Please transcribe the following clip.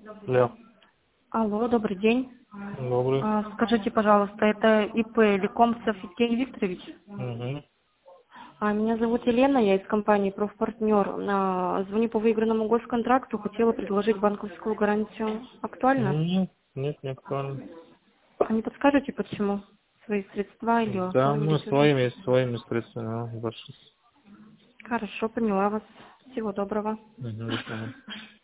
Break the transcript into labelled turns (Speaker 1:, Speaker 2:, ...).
Speaker 1: Алло.
Speaker 2: Алло, добрый день.
Speaker 1: Добрый.
Speaker 2: Скажите, пожалуйста, это ИП Лекомцев Евгений Викторович?
Speaker 1: Угу.
Speaker 2: Меня зовут Елена, я из компании «Профпартнер». Звоню по выигранному госконтракту, хотела предложить банковскую гарантию. Актуально?
Speaker 1: Нет, не актуально.
Speaker 2: А не подскажете, почему? Свои средства или
Speaker 1: Да, мы
Speaker 2: оформили чужие?
Speaker 1: своими средствами больше.
Speaker 2: Хорошо, поняла вас. Всего доброго.
Speaker 1: Угу, до свидания.